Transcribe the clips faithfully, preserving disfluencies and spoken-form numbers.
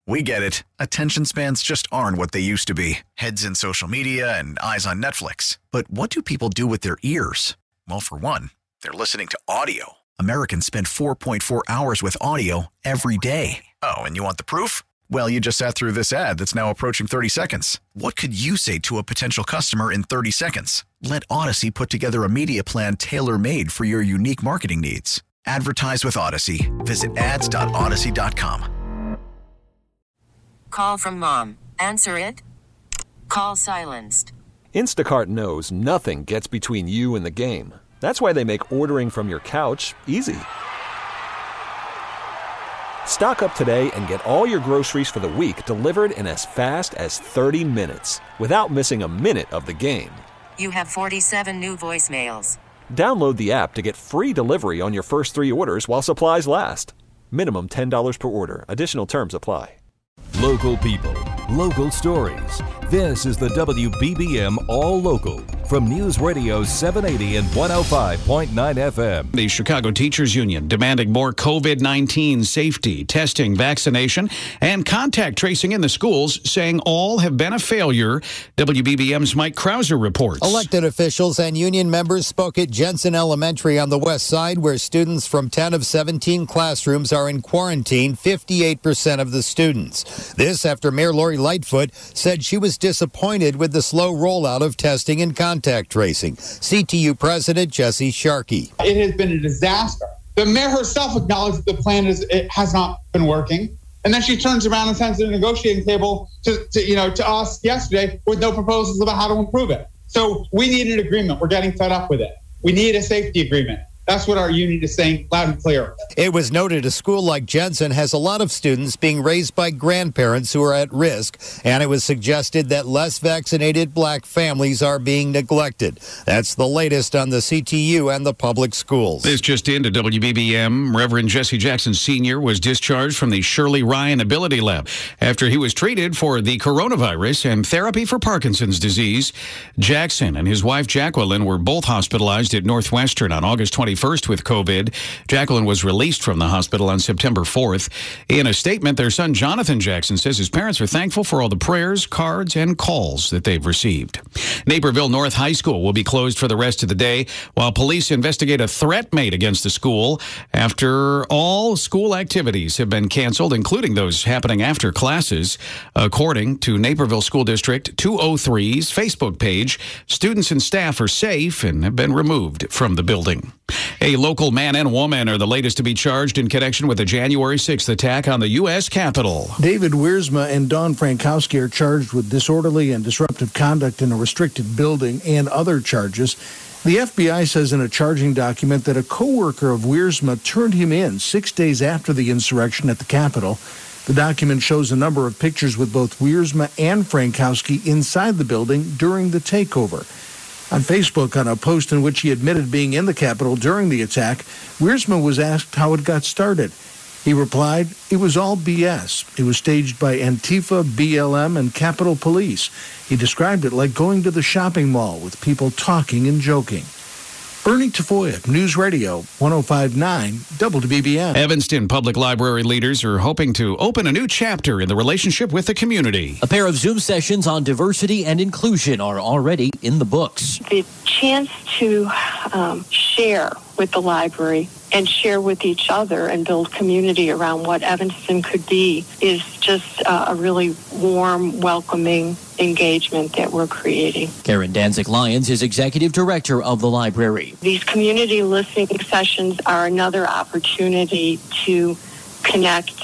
We get it. Attention spans just aren't what they used to be. Heads in social media and eyes on Netflix. But what do people do with their ears? Well, for one, they're listening to audio. Americans spend four point four hours with audio every day. Oh, and you want the proof? Well, you just sat through this ad that's now approaching thirty seconds. What could you say to a potential customer in thirty seconds? Let Odyssey put together a media plan tailor-made for your unique marketing needs. Advertise with Odyssey. Visit ads dot odyssey dot com. Call from mom. Answer it. Call silenced. Instacart knows nothing gets between you and the game. That's why they make ordering from your couch easy. Stock up today and get all your groceries for the week delivered in as fast as thirty minutes without missing a minute of the game. You have forty-seven new voicemails. Download the app to get free delivery on your first three orders while supplies last. Minimum ten dollars per order. Additional terms apply. Local people, local stories. This is the W B B M All Local from News Radio seven eighty and one oh five point nine F M. The Chicago Teachers Union demanding more COVID nineteen safety, testing, vaccination, and contact tracing in the schools, saying all have been a failure. W B B M's Mike Krauser reports. Elected officials and union members spoke at Jensen Elementary on the west side, where students from ten of seventeen classrooms are in quarantine, fifty-eight percent of the students. This after Mayor Lori Lightfoot said she was disappointed with the slow rollout of testing and contact tracing. C T U President Jesse Sharkey. It has been a disaster. The mayor herself acknowledged the plan is it has not been working. And then she turns around and sends to the negotiating table to, to, you know, to us yesterday with no proposals about how to improve it. So we need an agreement. We're getting fed up with it. We need a safety agreement. That's what our union is saying loud and clear. It was noted a school like Jensen has a lot of students being raised by grandparents who are at risk, and it was suggested that less vaccinated black families are being neglected. That's the latest on the C T U and the public schools. This just into W B B M. Reverend Jesse Jackson Senior was discharged from the Shirley Ryan Ability Lab after he was treated for the coronavirus and therapy for Parkinson's disease. Jackson and his wife Jacqueline were both hospitalized at Northwestern on August twenty-first with COVID. Jacqueline was released from the hospital on September fourth. In a statement, their son Jonathan Jackson says his parents are thankful for all the prayers, cards, and calls that they've received. Naperville North High School will be closed for the rest of the day while police investigate a threat made against the school after all school activities have been canceled, including those happening after classes. According to Naperville School District two oh three's Facebook page, students and staff are safe and have been removed from the building. A local man and woman are the latest to be charged in connection with the January sixth attack on the U S Capitol. David Wiersma and Dawn Frankowski are charged with disorderly and disruptive conduct in a restricted building and other charges. The F B I says in a charging document that a co-worker of Wiersma turned him in six days after the insurrection at the Capitol. The document shows a number of pictures with both Wiersma and Frankowski inside the building during the takeover. On Facebook, on a post in which he admitted being in the Capitol during the attack, Wiersma was asked how it got started. He replied, "It was all B S. It was staged by Antifa, B L M, and Capitol Police." He described it like going to the shopping mall with people talking and joking. Bernie Tafoya, News Radio one oh five point nine W B B M. Evanston Public Library leaders are hoping to open a new chapter in the relationship with the community. A pair of Zoom sessions on diversity and inclusion are already in the books. The chance to um, share with the library and share with each other and build community around what Evanston could be is just uh, a really warm, welcoming engagement that we're creating. Karen Danzig-Lyons is executive director of the library. These community listening sessions are another opportunity to connect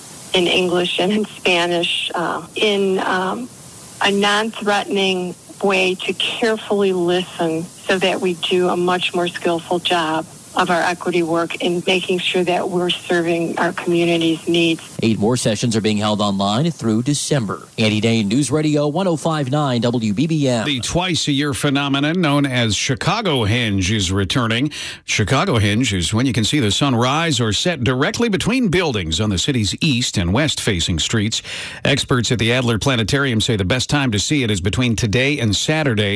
in English and in Spanish uh, in um, a non-threatening way to carefully listen so that we do a much more skillful job of our equity work in making sure that we're serving our community's needs. Eight more sessions are being held online through December. Andy Dane, News Radio one oh five point nine W B B M. The twice-a-year phenomenon known as Chicago Hinge is returning. Chicago Hinge is when you can see the sun rise or set directly between buildings on the city's east and west-facing streets. Experts at the Adler Planetarium say the best time to see it is between today and Saturday.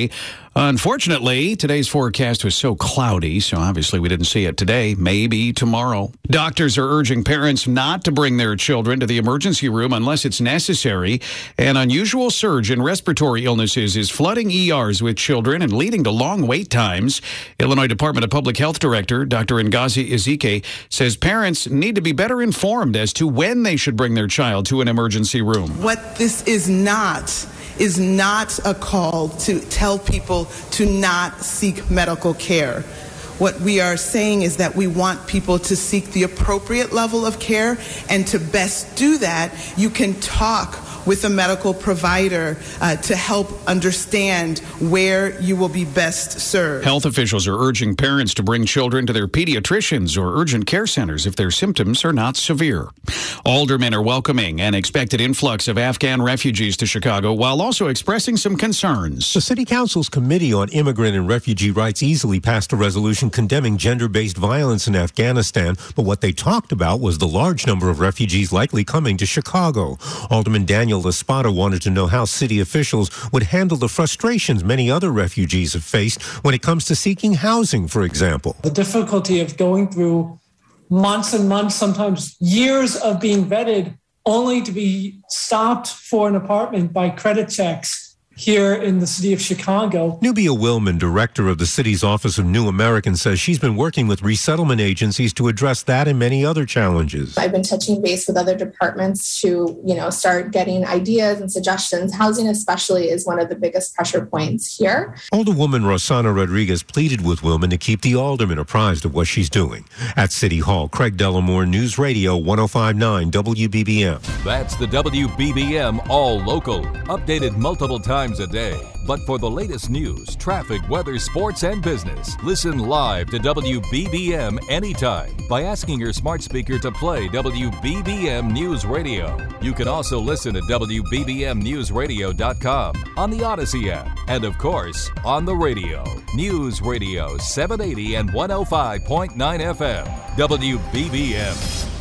Unfortunately, today's forecast was so cloudy, so obviously we didn't see it today, maybe tomorrow. Doctors are urging parents not to bring their children to the emergency room unless it's necessary. An unusual surge in respiratory illnesses is flooding E Rs with children and leading to long wait times. Illinois Department of Public Health Director Doctor Ngozi Ezike says parents need to be better informed as to when they should bring their child to an emergency room. What this is not is not a call to tell people to not seek medical care. What we are saying is that we want people to seek the appropriate level of care, and to best do that, you can talk with a medical provider uh, to help understand where you will be best served. Health officials are urging parents to bring children to their pediatricians or urgent care centers if their symptoms are not severe. Aldermen are welcoming an expected influx of Afghan refugees to Chicago while also expressing some concerns. The City Council's Committee on Immigrant and Refugee Rights easily passed a resolution condemning gender-based violence in Afghanistan, but what they talked about was the large number of refugees likely coming to Chicago. Alderman Daniel Laspada wanted to know how city officials would handle the frustrations many other refugees have faced when it comes to seeking housing, for example. The difficulty of going through months and months, sometimes years of being vetted, only to be stopped for an apartment by credit checks here in the city of Chicago. Nubia Willman, director of the city's Office of New Americans, says she's been working with resettlement agencies to address that and many other challenges. I've been touching base with other departments to, you know, start getting ideas and suggestions. Housing especially is one of the biggest pressure points here. Alderwoman Rosana Rodriguez pleaded with Willman to keep the aldermen apprised of what she's doing. At City Hall, Craig Dellamore, News Radio one oh five point nine W B B M. That's the W B B M All Local, updated multiple times a day. But for the latest news, traffic, weather, sports, and business, listen live to W B B M anytime by asking your smart speaker to play W B B M News Radio. You can also listen at W B B M news radio dot com, on the Odyssey app, and of course, on the radio. News Radio seven eighty and one oh five point nine F M. W B B M.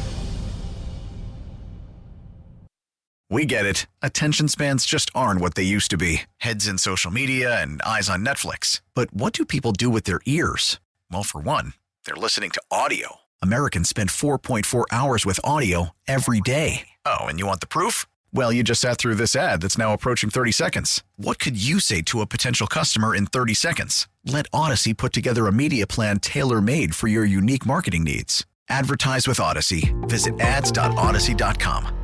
We get it. Attention spans just aren't what they used to be. Heads in social media and eyes on Netflix. But what do people do with their ears? Well, for one, they're listening to audio. Americans spend four point four hours with audio every day. Oh, and you want the proof? Well, you just sat through this ad that's now approaching thirty seconds. What could you say to a potential customer in thirty seconds? Let Odyssey put together a media plan tailor-made for your unique marketing needs. Advertise with Odyssey. Visit ads dot odyssey dot com.